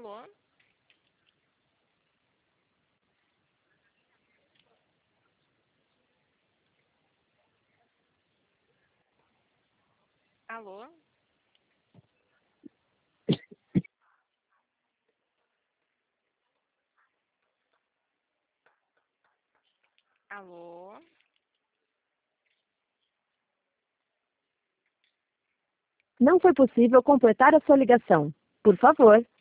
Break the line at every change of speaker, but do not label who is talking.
Alô? Alô? Alô?
Não foi possível completar a sua ligação. Por favor,